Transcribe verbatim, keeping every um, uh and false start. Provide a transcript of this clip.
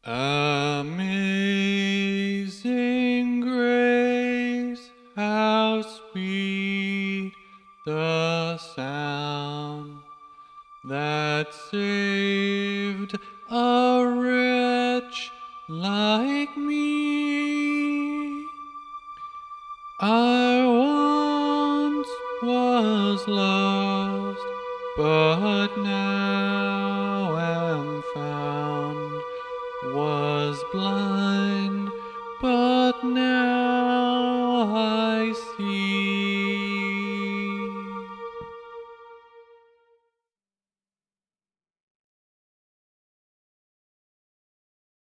Amazing grace, how sweet the sound that saved a wretch like me. I once was lost, but now am found, was blind, but now